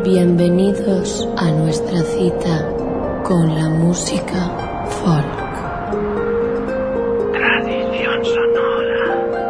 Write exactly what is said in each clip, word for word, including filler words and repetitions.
Bienvenidos a nuestra cita con la música folk. Tradición sonora.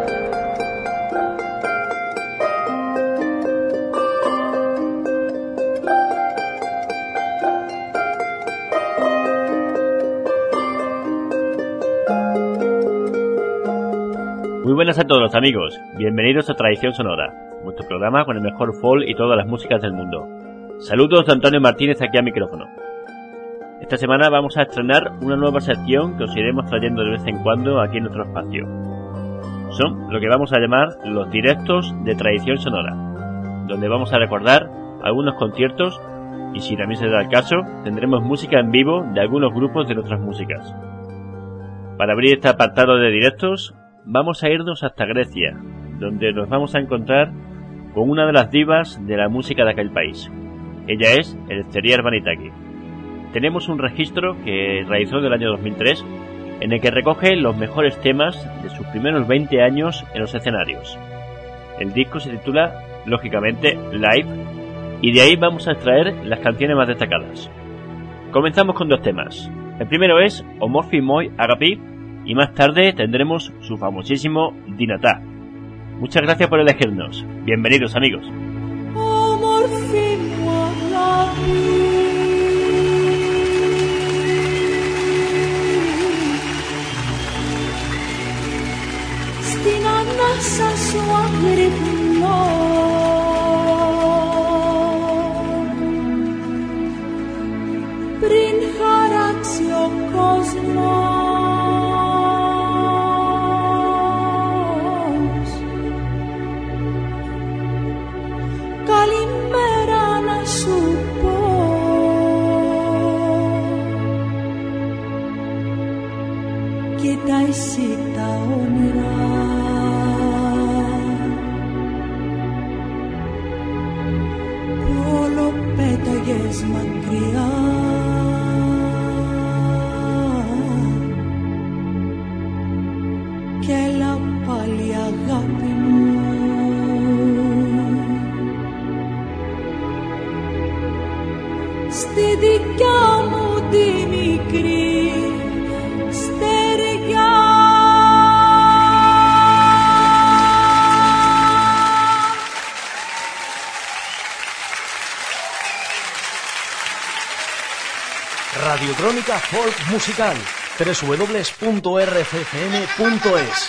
Muy buenas a todos amigos, bienvenidos a Tradición Sonora, vuestro programa con el mejor folk y todas las músicas del mundo. Saludos de Antonio Martínez aquí al micrófono. Esta semana vamos a estrenar una nueva sección que os iremos trayendo de vez en cuando aquí en nuestro espacio. Son lo que vamos a llamar los directos de Tradición Sonora, donde vamos a recordar algunos conciertos y, si también se da el caso, tendremos música en vivo de algunos grupos de nuestras músicas. Para abrir este apartado de directos, vamos a irnos hasta Grecia, donde nos vamos a encontrar con una de las divas de la música de aquel país. Ella es Eleftheria Arvanitaki. Tenemos un registro que realizó del año dos mil tres, en el que recoge los mejores temas de sus primeros veinte años en los escenarios. El disco se titula, lógicamente, Live, y de ahí vamos a extraer las canciones más destacadas. Comenzamos con dos temas. El primero es O Morphi Moi Agapi, y más tarde tendremos su famosísimo Dinata. Muchas gracias por elegirnos. Bienvenidos amigos. O Morphi Moi Agapi, στην ανάσα σου αγρυπνώ, πριν χαράξει ο κόσμος. Καλημέρα να σου πω, κοίτα εσύ τα όνειρα, που όλο πέταγες μακριά. Κι έλα πάλι αγάπη μου, στη δικιά μου τη μικρή στεριά. Radiocrónica Folk Musical, doble u doble u doble u punto r f f m punto e s.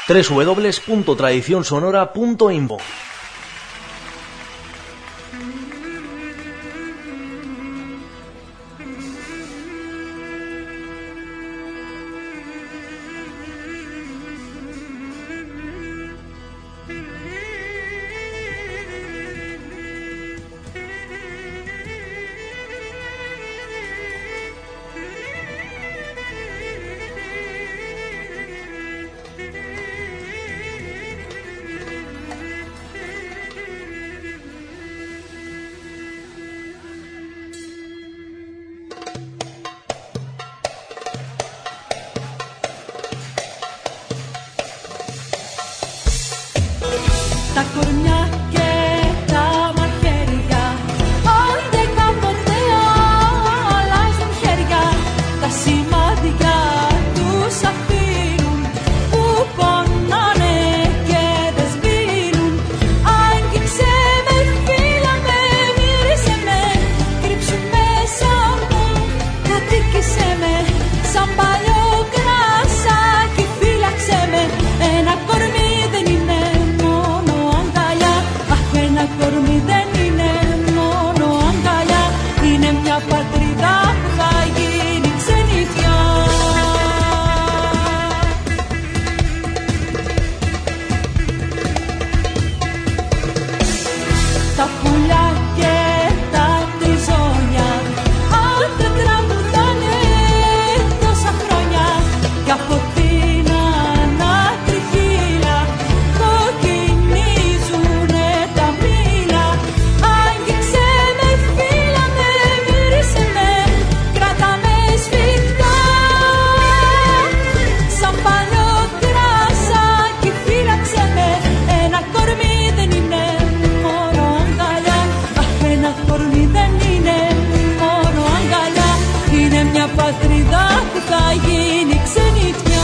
doble u doble u doble u punto tradición sonora punto info. Τα κορμιά και τα μαχαίρια, άντε κάποτε αλλάζουν χέρια. Τα σημάδια τους αφήνουν που πονάνε και δεν σβήνουν. Άγγιξε με, φίλα με, μύρισε με, κρύψου μέσα μου, κατοίκησε με. Σαν παλιό κρασάκι φύλαξε με, ένα κορμί δεν είναι. Ένα κορμί δεν είναι μόνο αγκαλιά, είναι μια πατρίδα που θα γίνει ξενιτιά. Τα πουλιά και τα τριζόνια, αν δεν τραγουδάνε τόσα χρόνια, κι από την ανατριχύλα κοκκινίζουνε. Πατρίδα που θα γίνει ξενιτιά.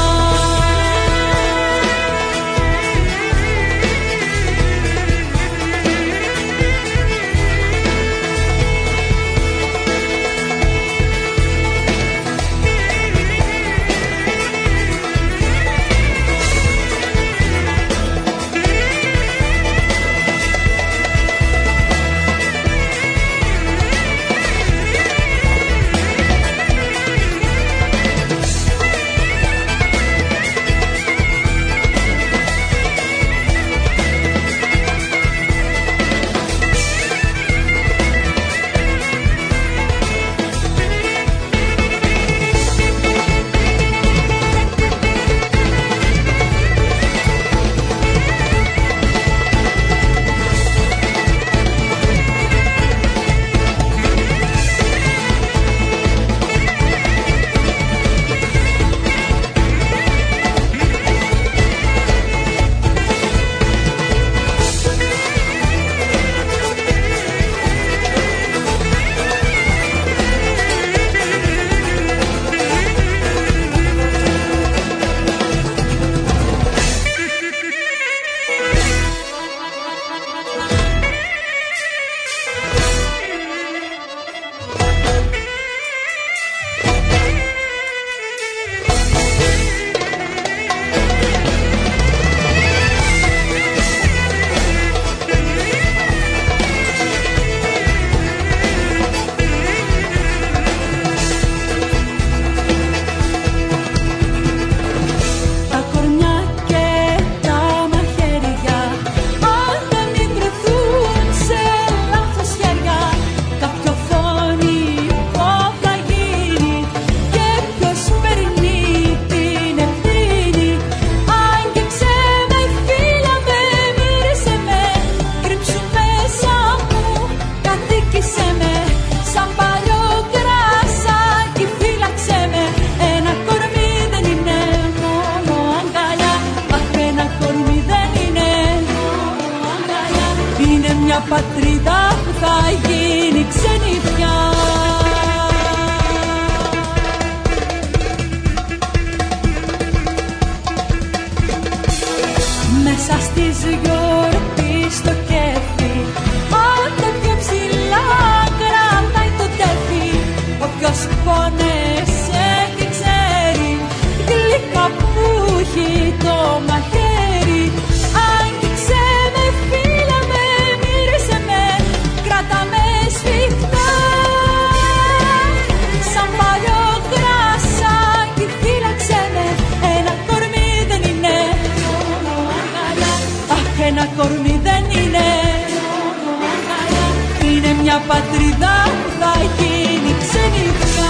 Πατρίδα που θα γίνει ξενιτιά. Μέσα στις γιορτής στο κέφι, άντε πιο ψηλά κρατάει το τέφι. Όποιος πόνεσε και ξέρει, γλυκά που έχει το μαχαίρι. μια πατρίδα που θα γίνει ξενιτιά.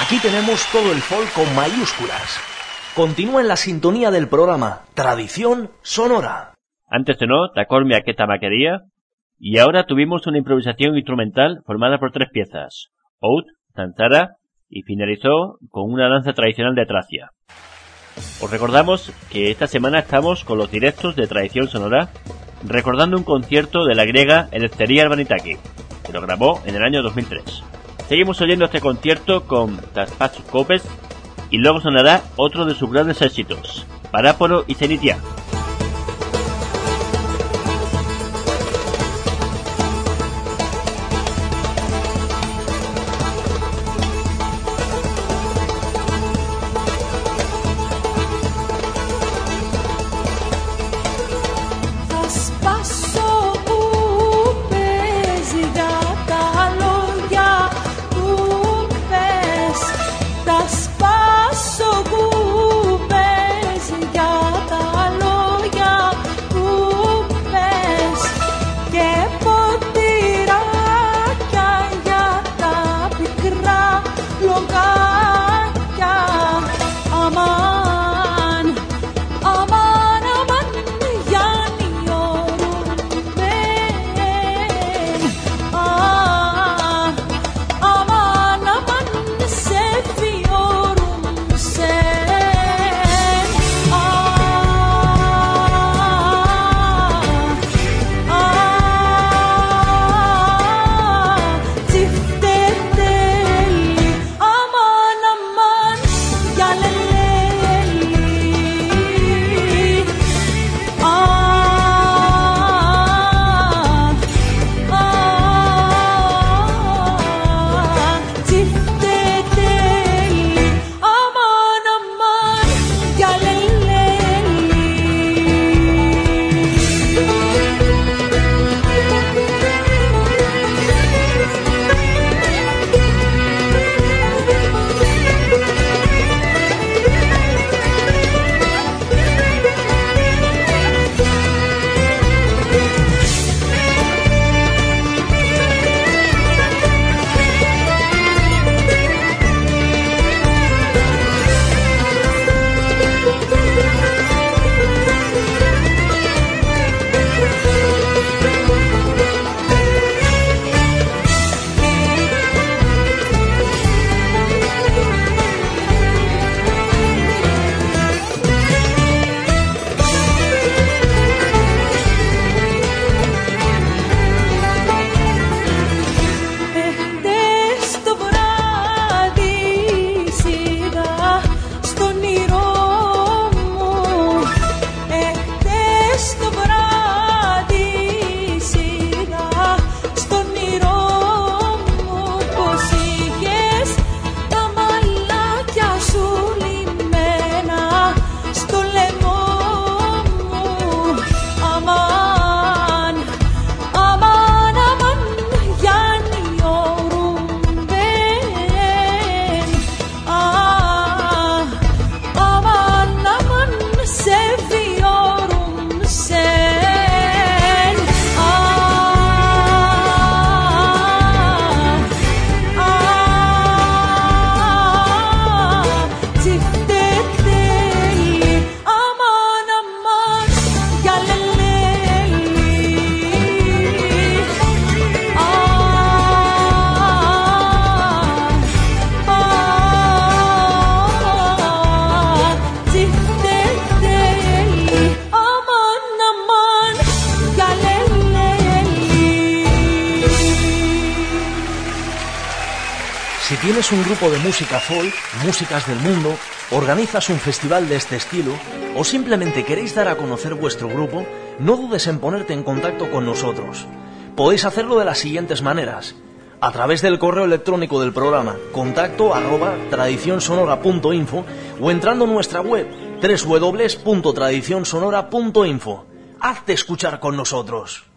Aquí tenemos todo el folk con mayúsculas. Continúa en la sintonía del programa Tradición Sonora. Antes sonó Tacormi Aquesta Maquería y ahora tuvimos una improvisación instrumental formada por tres piezas, Oud, Zanzara, y finalizó con una danza tradicional de Tracia. Os recordamos que esta semana estamos con los directos de Tradición Sonora, recordando un concierto de la griega Eleftheria Arvanitaki, que lo grabó en el año dos mil tres. Seguimos oyendo este concierto con Taspatsus Kopes y luego sonará otro de sus grandes éxitos, Paráporo y Zenitia. Si tienes un grupo de música folk, músicas del mundo, organizas un festival de este estilo o simplemente queréis dar a conocer vuestro grupo, no dudes en ponerte en contacto con nosotros. Podéis hacerlo de las siguientes maneras: a través del correo electrónico del programa contacto arroba tradicionsonora punto info o entrando en nuestra web doble u doble u doble u punto tradicionsonora punto info. Hazte escuchar con nosotros.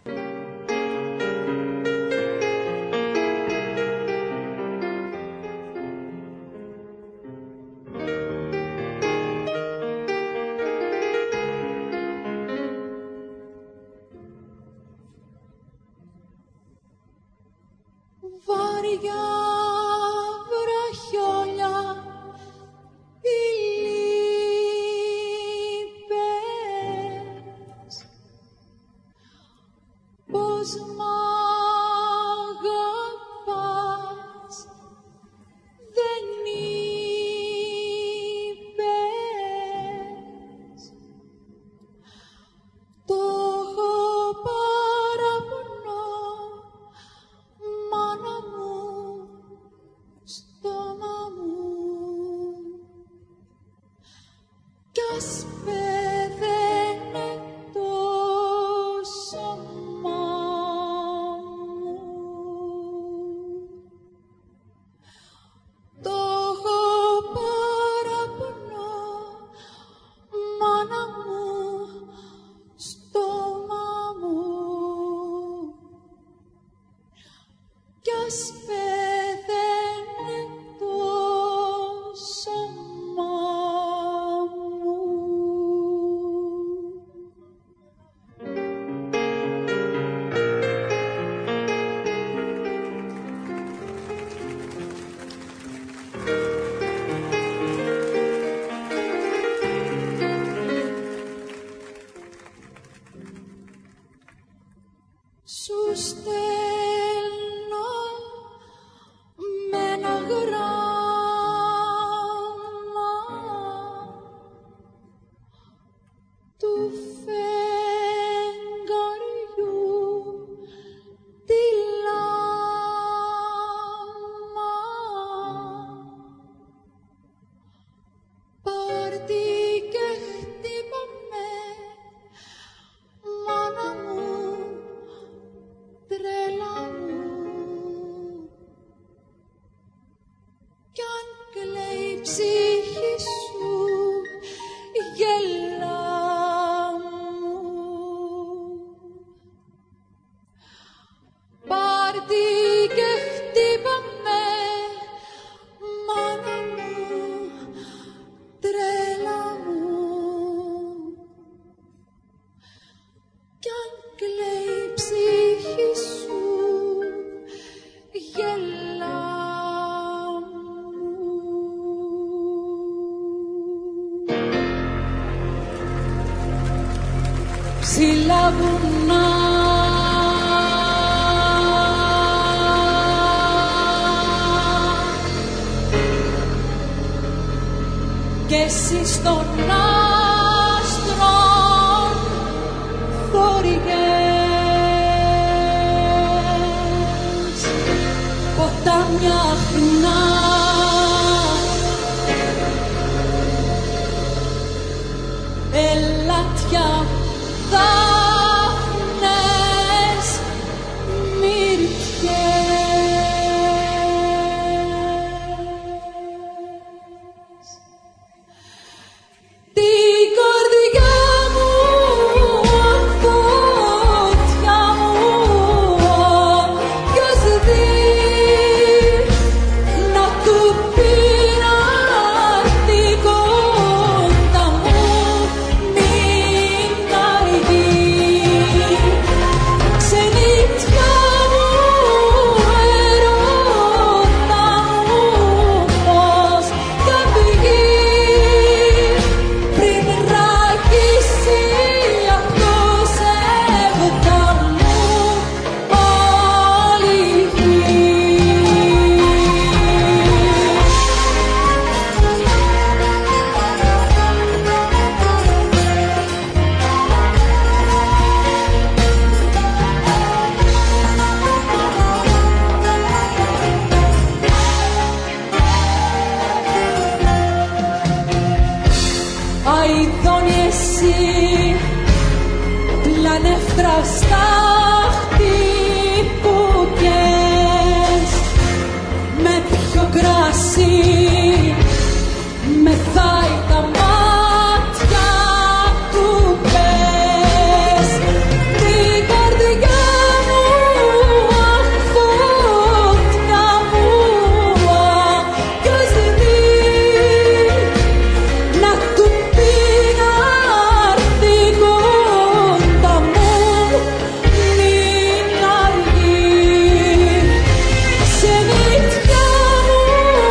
Βαριά βραχιόλια ψυχή σου γελά μου. Πάρτι και χτύπαμε, μάνα μου, τρέλα μου. Κι αν κλαίει η ψυχή σου γελά μου. Ψηλά βουνά κι εσύ στον άστρο θωριγές, ποτάμια αχνά ελάτια δάφνες μυρφιές. Την καρδιά μου φωτιά μου ποιος δει να του πει να έρθει κοντά μου, μην αργεί. Ξενιτιά μου, ερώτα μου, πως θα βγει πριν ραγίσει αυτός έρωτα μου όλη η γη. Αηδόνι εσύ πλανεύτρα στάχτη που καις, με ποιο κρασί μεθάει τα μάτια του πες. Την καρδιά μου αχ φωτιά μου ποιος δει να του πει να έρθει κοντά μου, μην αργεί. Ξενιτιά μου,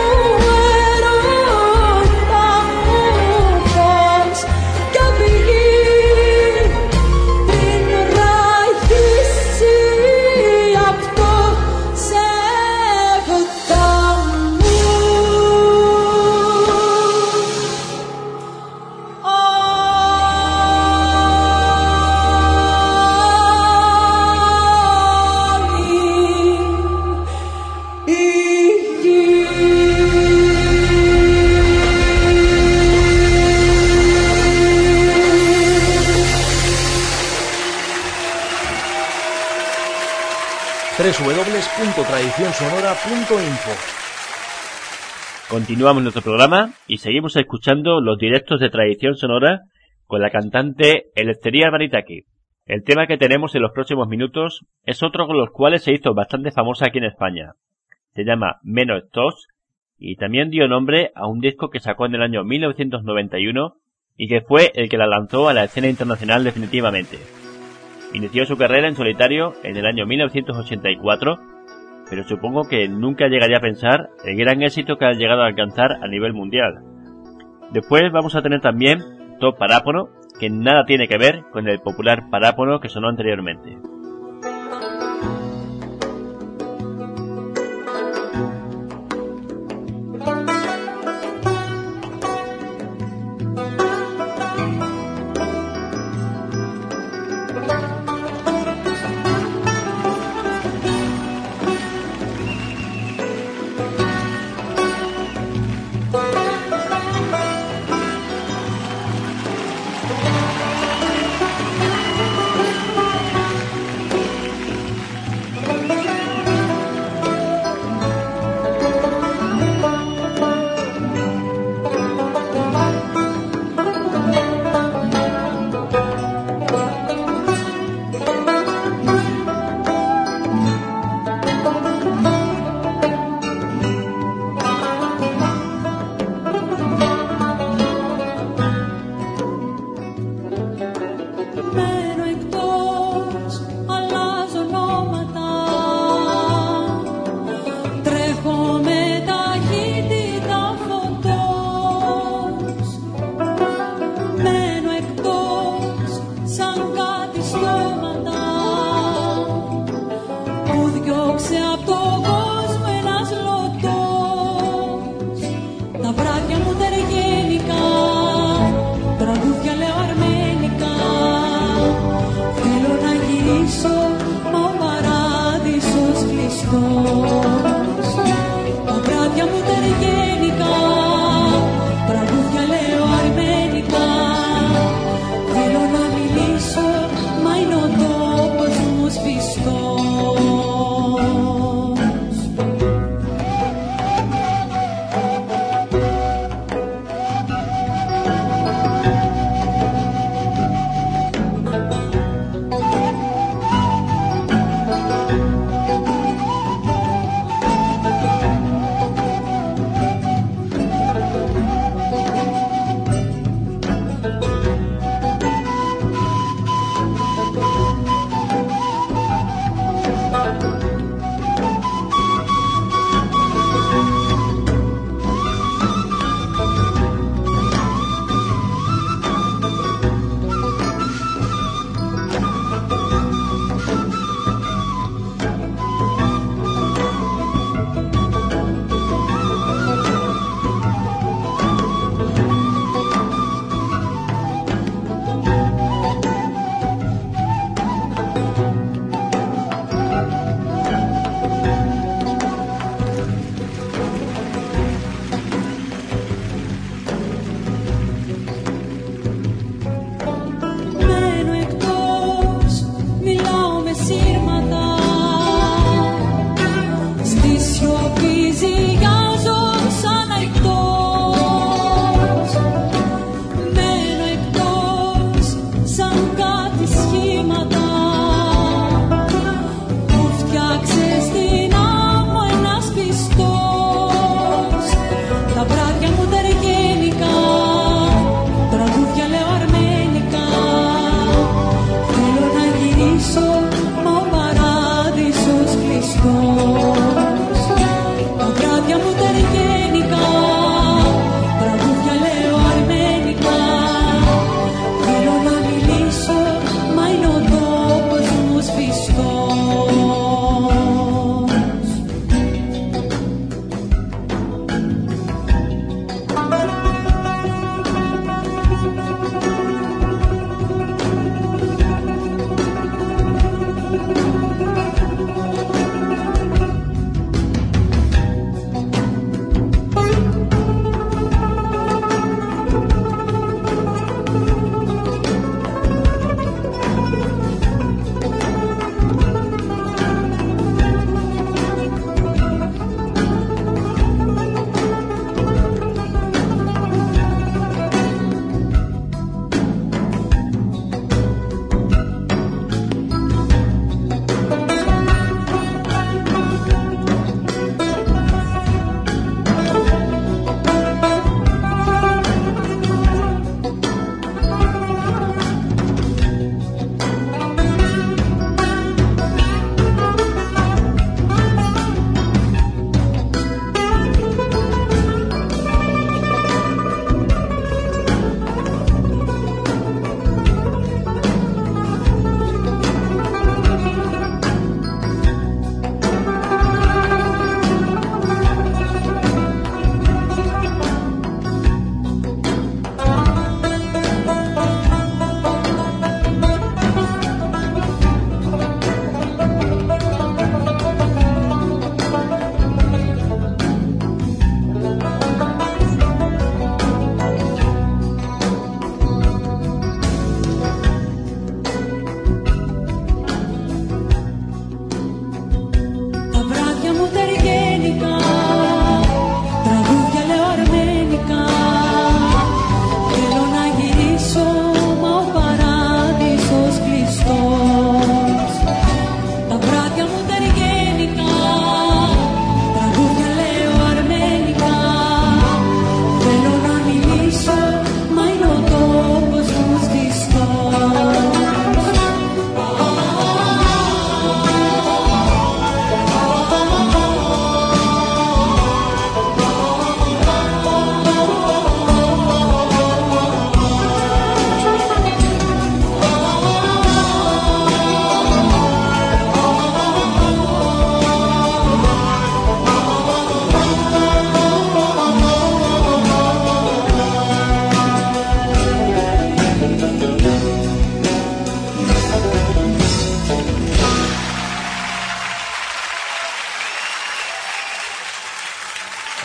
ερώτα μου, πως θα βγει πριν ραγίσει αυτός έρωτα μου. doble u doble u doble u punto tradición sonora punto info. Continuamos nuestro programa y seguimos escuchando los directos de Tradición Sonora con la cantante Eleftheria Arvanitaki. El tema que tenemos en los próximos minutos es otro con los cuales se hizo bastante famosa aquí en España. Se llama Menos Tos y también dio nombre a un disco que sacó en el año mil novecientos noventa y uno y que fue el que la lanzó a la escena internacional definitivamente. Inició su carrera en solitario en el año mil novecientos ochenta y cuatro, pero supongo que nunca llegaría a pensar el gran éxito que ha llegado a alcanzar a nivel mundial. Después vamos a tener también Top Parápono, que nada tiene que ver con el popular parápono que sonó anteriormente.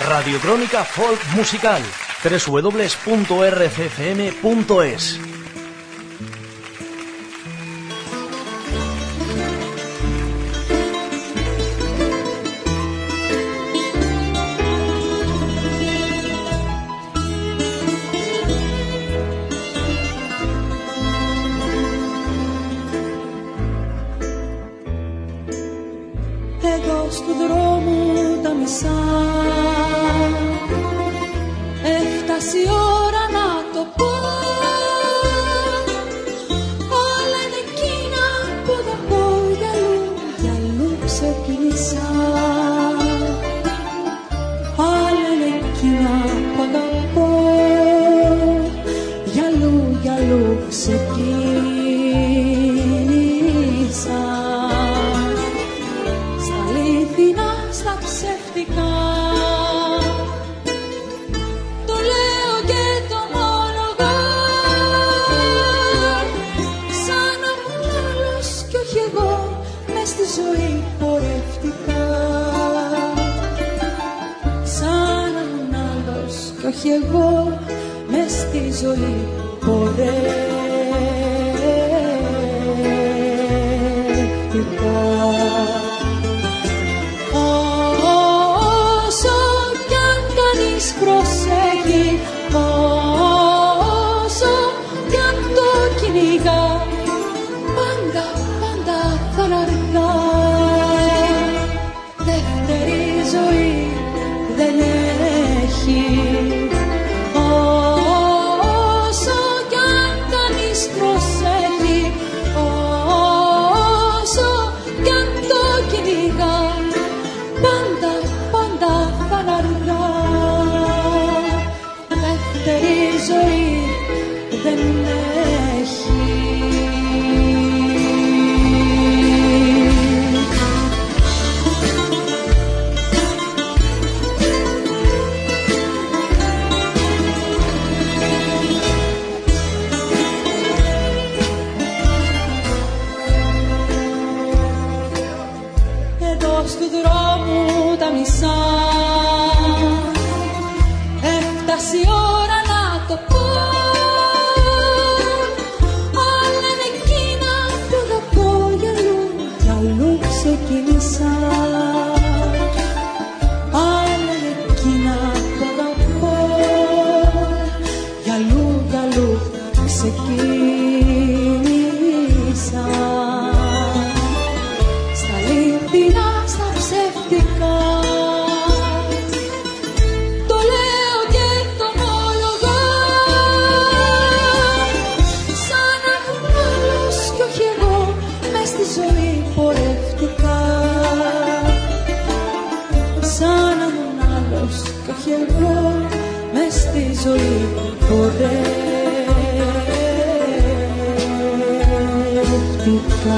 Radiocrónica Folk Musical, doble u doble u doble u punto r c f m punto es. Εδώ στου δρόμου τα μισά έφτασε η ώρα να το πω. Όλα είναι εκείνα που θα πω, γυαλού, γυαλού ξεκίνησα. Όλα είναι εκείνα που θα πω, γυαλού, γυαλού ξεκίνησα. Στα ψεύτικα το λέω και το ομολογώ, σαν να ήμουν άλλος κι όχι εγώ, μες στη ζωή πορεύτηκα. Σαν να ήμουν άλλος κι όχι εγώ, μες στη ζωή πορεύτηκα. Προσέχει όσο κι αν το κυνηγά, πάντα, πάντα θα αργά. Δεύτερη ζωή δεν έχει, όσο κι αν κανείς προσέχει, όσο κι αν το κυνηγά, πάντα, πάντα θα αργά. Δεύτερη ζωή δεν έχει. Εδώ στου δρόμου τα μισά έφτασε η ώρα να το πω. Όλα είναι εκείνα που θα πω, γυαλού, γυαλού ξεκίνησα. Όλα είναι εκείνα που θα πω, γυαλού, γυαλού ξεκίνησα. Στα λίπηνα, στα ψεύτικα το λέω και το ομολογώ, σαν να ήμουν άλλος κι όχι εγώ, μες στη ζωή πορεύτηκα. Σαν να ήμουν άλλος κι όχι εγώ, μες στη ζωή πορεύτηκα.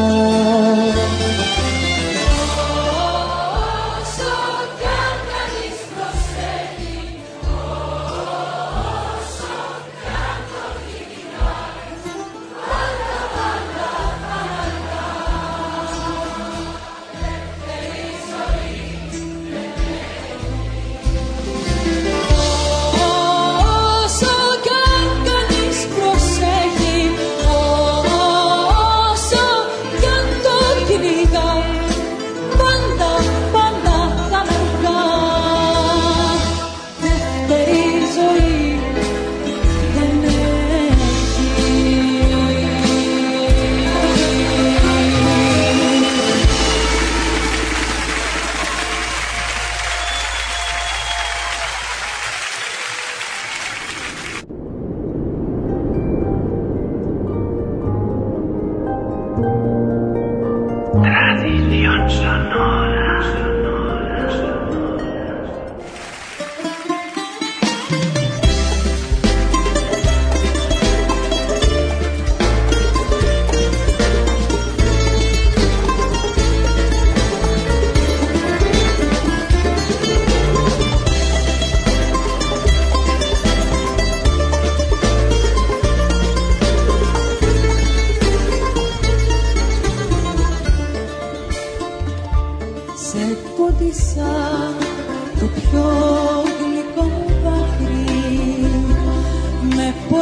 Όσο κι αν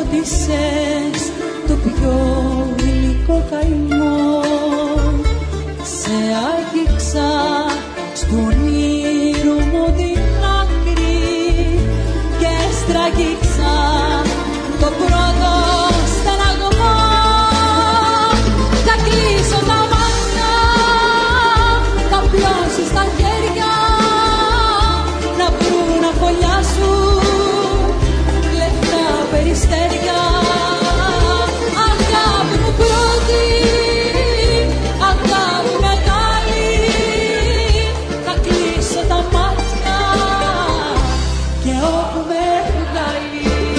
φώτισες το πιο γλυκό καημό. Σε άγγιξα στον ήρω μου την άκρη και στραγγίξα το πρώτο στεναγμό. Θα κλείσω τα μάτια, θα πλώσεις τα χέρια να βρουν να φωλιάσουν λεπτά περιστέρια. Αγάπη μου πρώτη, αγάπη μεγάλη, θα κλείσω τα μάτια και όπου με βγάλει.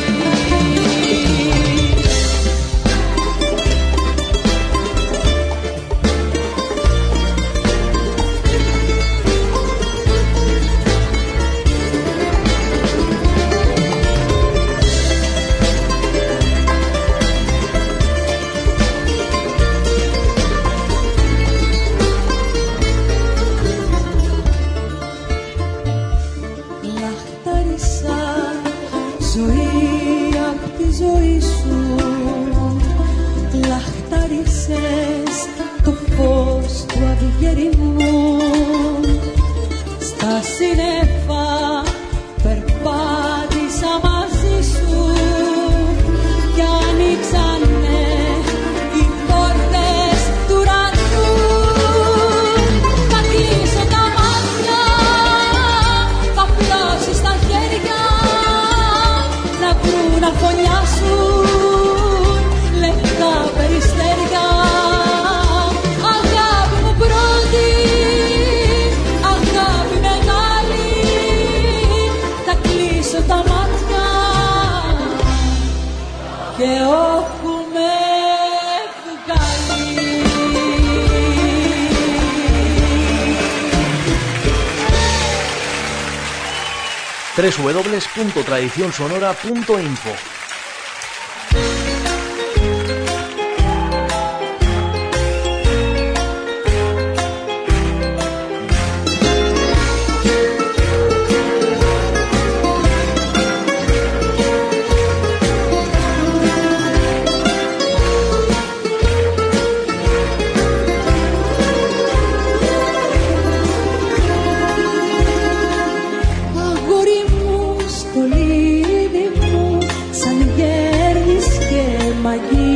Λαχτάρισα ζωή απ' τη ζωή σου, λαχτάρισες το φως του αυγερινού. Στα σύννεφα περπάτησα μαζί σου κι ανοίξανε οι πόρτες του ουρανού. Θα κλείσω τα μάτια, θα πλώσεις τα χέρια να βρουν να φωνιάσουν λεπτά περιστέρια. Αγάπη μου πρώτη, αγάπη μεγάλη, θα κλείσω τα μάτια και όπου με βγάλει. doble u doble u doble u punto tradición sonora punto info. Αγόρι μου, στολίδι μου, σαν γέρνεις και μ'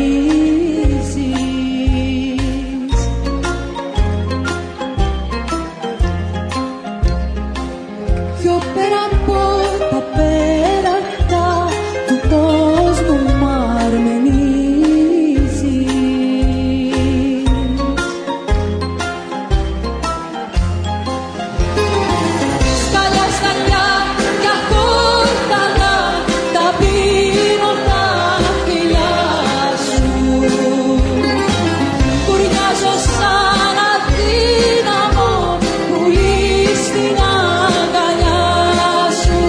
αγγίζεις. Πιο πέρα από τα πέρατα του κόσμου μ' αρμενίζεις. Σκάλια, σκάλια κι αχόρταγα, τα πίνω τα φιλιά σου. Κουρνιάζω σαν αδύναμο πουλί στην αγκαλιά σου.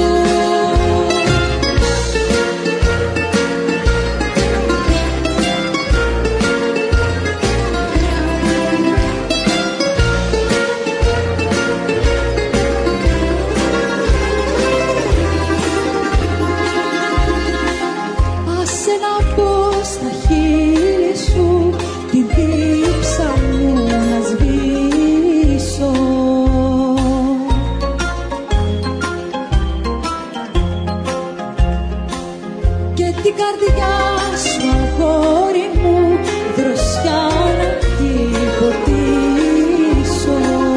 Άσε να μπω στα χείλη σου, την δίψα μου να σβήσω. Και την καρδιά σου, αγόρι μου, δροσιά να την ποτίσω.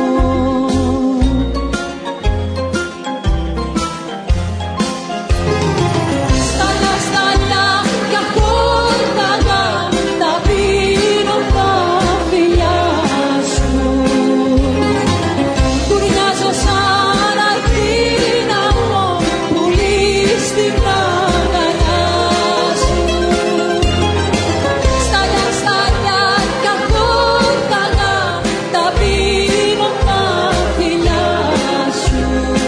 Στάλια, στάλια κι αχόρταγα, τα πίνω τα φιλιά σου. Κουρνιάζω σαν αδύναμο πουλί στην αγκαλιά σου. Στάλια, στάλια κι αχόρταγα, τα πίνω τα φιλιά σου.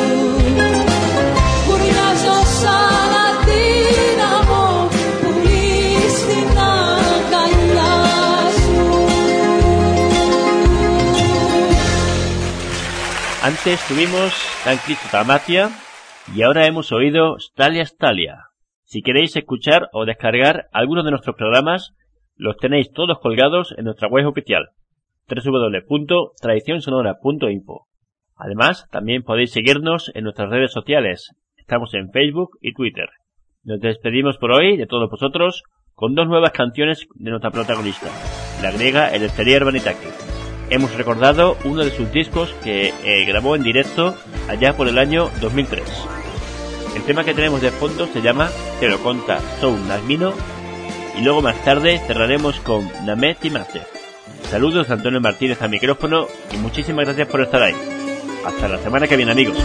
Κουρνιάζω σαν αδύναμο πουλί στην αγκαλιά σου. Antes tuvimos Tan Cristo Tamatia y ahora hemos oído Stalia Stalia. Si queréis escuchar o descargar algunos de nuestros programas, los tenéis todos colgados en nuestra web oficial, doble u doble u doble u punto tradición sonora punto info. Además, también podéis seguirnos en nuestras redes sociales. Estamos en Facebook y Twitter. Nos despedimos por hoy de todos vosotros con dos nuevas canciones de nuestra protagonista, la griega Eleftheria Urbanitaki. Hemos recordado uno de sus discos que eh, grabó en directo allá por el año dos mil tres. El tema que tenemos de fondo se llama Te lo conta Soun Nagmino y luego más tarde cerraremos con Name Timase. Saludos de Antonio Martínez al micrófono y muchísimas gracias por estar ahí. Hasta la semana que viene, amigos.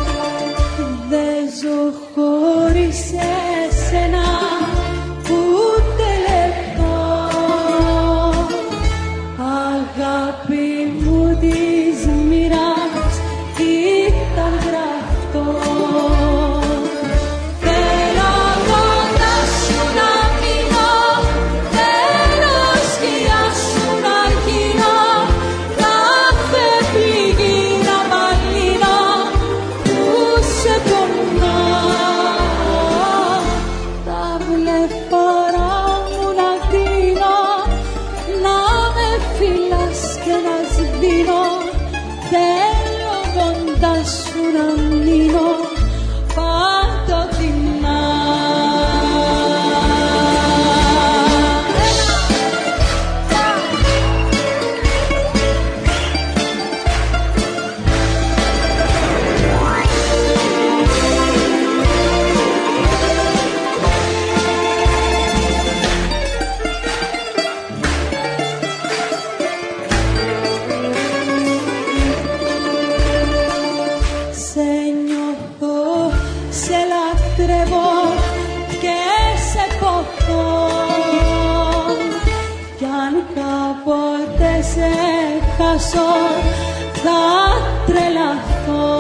Θα τρελαθώ.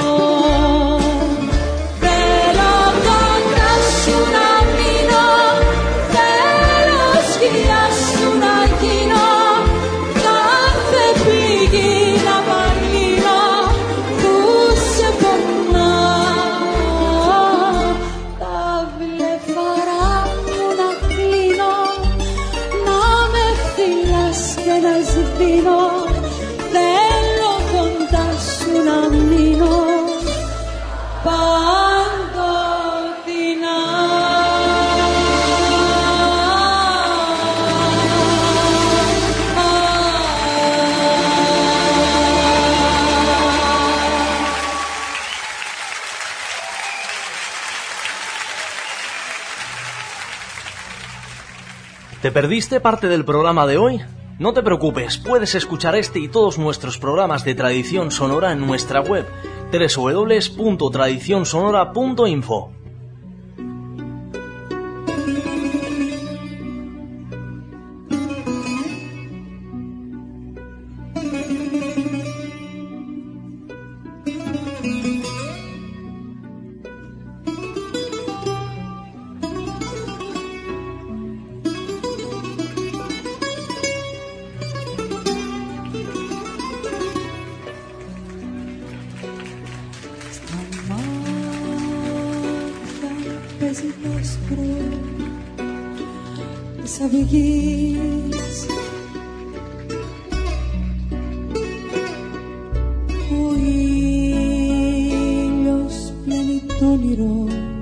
Θέλω κοντά σου να μείνω, θέλω σκιά σου να γίνω, κάθε πληγή να βαρύνω που σε πονά. Τα βλεφαρά μου να κλείνω, να με φυλάς και να σβήνω. Θέλω κοντά σου να μείνω παντοτινά. ¿Te perdiste parte del programa de hoy? No te preocupes, puedes escuchar este y todos nuestros programas de tradición sonora en nuestra web doble u doble u doble u punto tradición sonora punto info. Αυγής ο ήλιος πλένει το όνειρο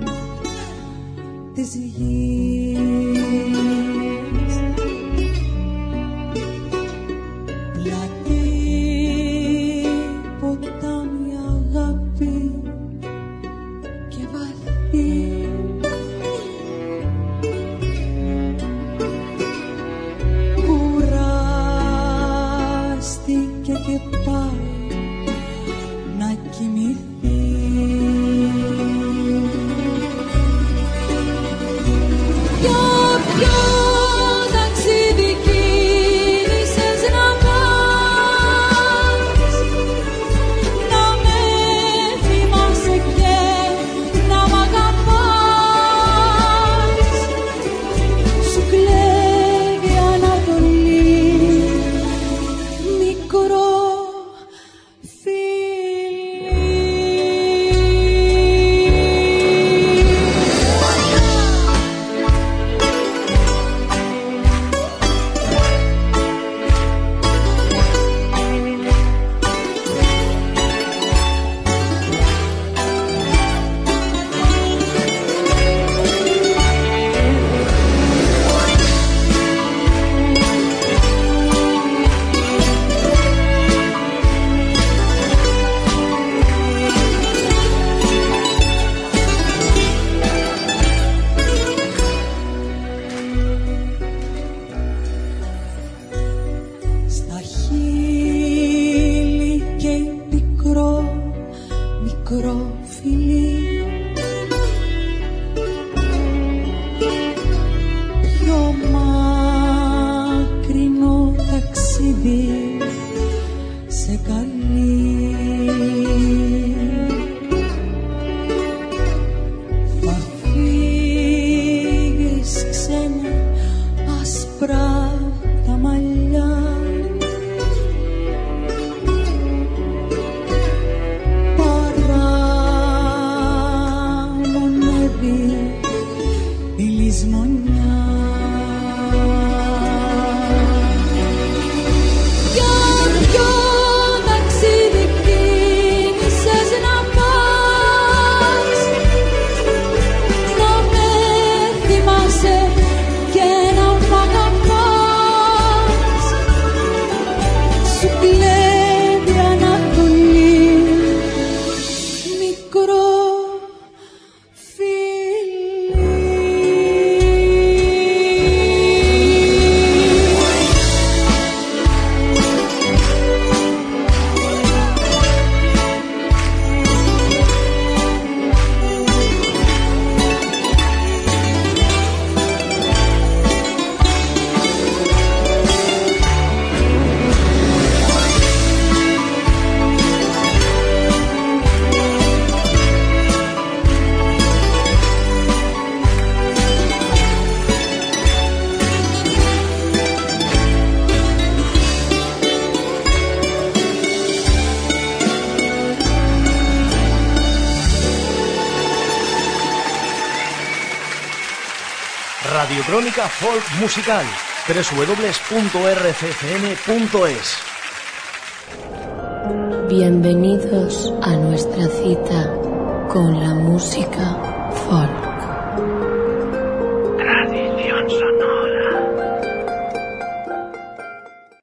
της γης. Πλατή ποτάμι αγάπη και βαθύ. Και πάει να κοιμηθεί. λησμονιά. Για ποιο ταξίδι κίνησες να πας, να με θυμάσαι και να μ' αγαπάς. Σου κλέβει ανατολή μικρό Radiocrónica Folk Musical, doble u doble u doble u punto r f f m punto es. Bienvenidos a nuestra cita con la música folk.